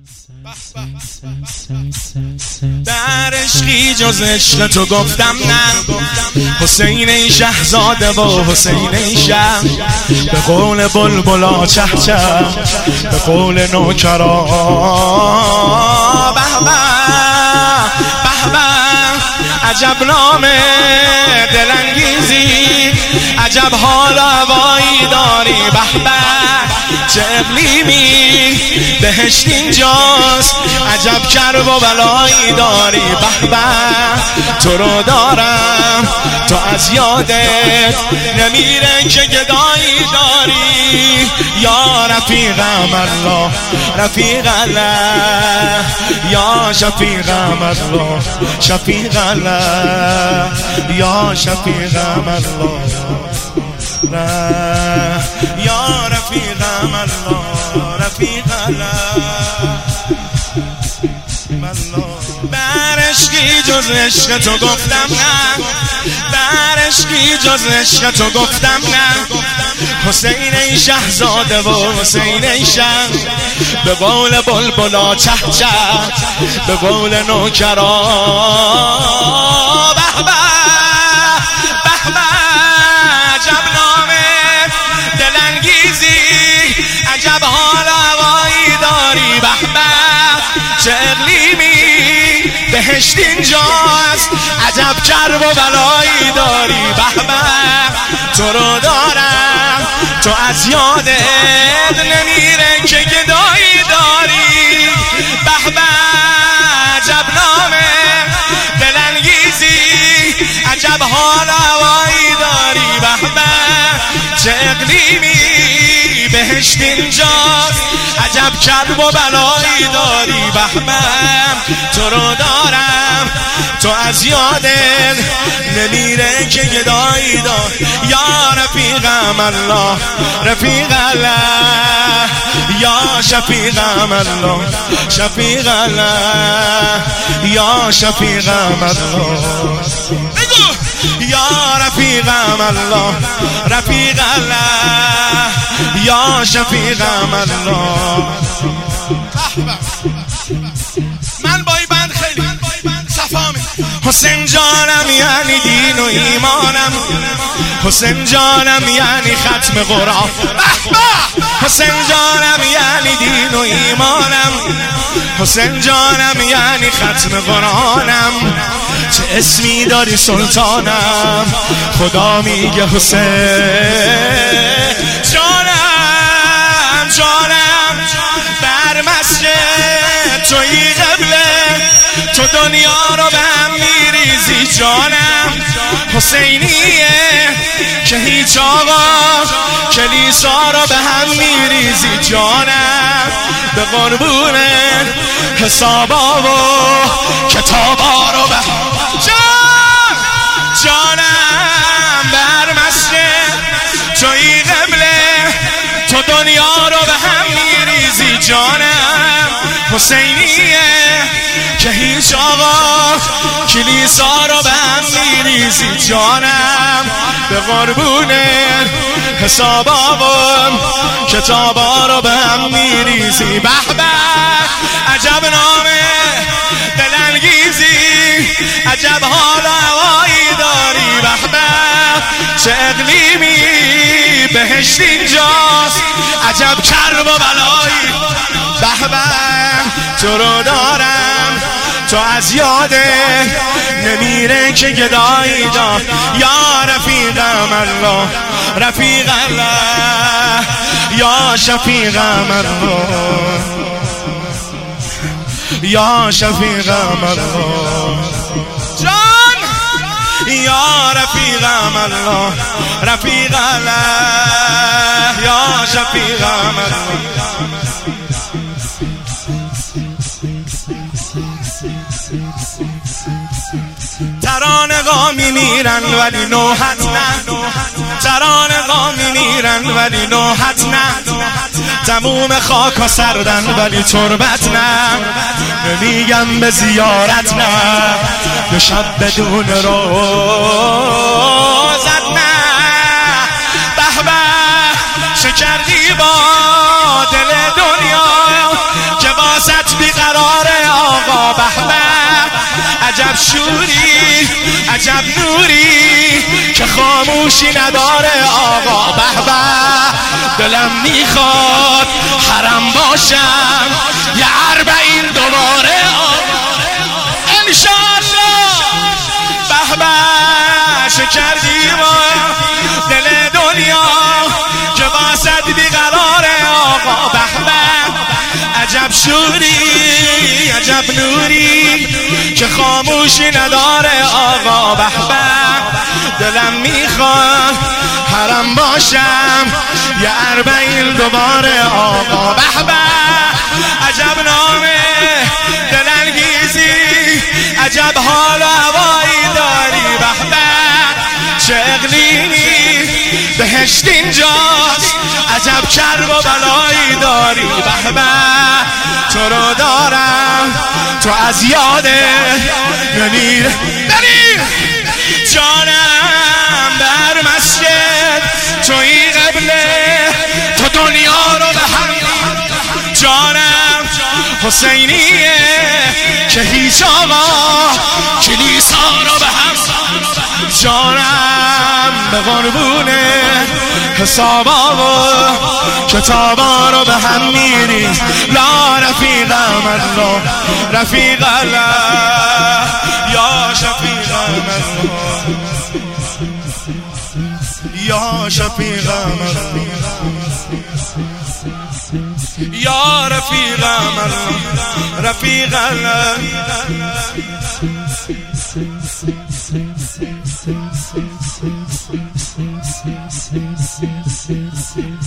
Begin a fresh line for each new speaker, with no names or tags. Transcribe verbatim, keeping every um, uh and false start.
در عشقی جز عشق تو گفتم نه، حسین ای شهزاده و حسین ای شه، به قول بلبلا چه چه، به قول نوکرا به به به به، عجب نام دلانگیزی، عجب حال هوایی داری، به به چه اقلیمی، بهشت اینجاست، عجب کرب و بلایی داری، به به تو رو دارم، تو از یادت نمیره که گدایی داری، یا رفیقم الله رفیق الله، یا شفیقم الله شفیق الله، یا شفیقم الله یا رفیقم الله رفیق الله. بر عشقی جز عشق تو گفتم نه، بر عشقی جز عشق تو گفتم نه، حسین ای شهزاده و حسین ای شه، به قول بلبلا چه چه، به قول نوکرا به به به به، عجب نام دلانگیزی، عجب حال هوایی داری، به به چه اقلیمی، بهشت اینجاست، عجب کرب و بلایی داری، به به تو رو دارم، تو از یادت نمیره که گدایی داری، به به عجب نام دلانگیزی، عجب حال هوایی داری، به به چه اقلیمی، بهشت اینجاست، عجب کرب و بلایی داری، به به تو رو دارم، تو از یادت نمیره که گدایی داری، یا رفیقم الله رفیق الله، یا شفیقم الله شفیق الله، یا شفیقم الله یا رفیقم الله رفیق الله، یا شفیقم الله. من با این بند خیلی صفا می حسین جانم یعنی دین و ایمانم، حسین جانم یعنی ختم قرآن، حسین جانم یعنی دین و ایمانم، حسین جانم یعنی ختم قرآنم، چه اسمی داری سلطانم، خدا میگه حسین جانم جانم، بر مسجد توی قبله، تو دنیا رو به هم میریزی جانم، حسینیه که هیچ آقا کلیسا رو به هم میریزی جانم، به قربون حسابا و کتابا رو به جان جانم، بر مسجد توی قبله، تو دنیا رو به هم میریزی جانم، حسینیه که هیچ آقا کلیسا رو به هم میریزی جانم، به قربون حسابا و کتابا رو به هم میریزی، به به عجب نام دلانگیزی، عجب حال هوایی داری، به به چه اقلیمی، بهشت اینجاست، عجب کرب و بلایی، به به تو رو دارم، تو از یادت نمیره که گدایی دار، یا رفیقم الله رفیق الله، یا شفیقم الله یا شفیقم الله جان، یا رفیقم الله رفیق الله، یا شفیقم الله. ترانه‌ها میمیرن ولی نوحت نه، ترانه‌ها میمیرن ولی نوحت نه، تموم خاک ها سردن ولی تربت نه، نمیگم به زیارت نه، به شب بدون روزت نه، به به چه کردی با دل دنیا که واسط شوری عجب نوری که خاموشی نداره آقا. به به دلم میخواد حرم باشم یه اربعین دوباره آقا انشالله. به به شکر دیوا دل دنیا که واسد بیقراره آقا. به به عجب شوری عجب نوری که خاموشی نداره آقا. به به دلم میخواد حرم باشم یه اربعین دوباره آقا. به به عجب نامه دلانگیزی عجب حال و هوایی داری. به به چه اقلیمی بهشت اینجاست عجب کرب و بلایی داری. به به تو رو دارم تو از یاده نمیر نمیر جانم بر مسجد توی قبله تو دنیا رو به هم جانم حسینیه که هیچ آقا کلیسا رو به هم جانم به قربونه حسابا و کتابا رو به هم میری. لا رفیق من رو رفیق الله یا شفیق من یا شفیق من یا رفیق من رفیق الله.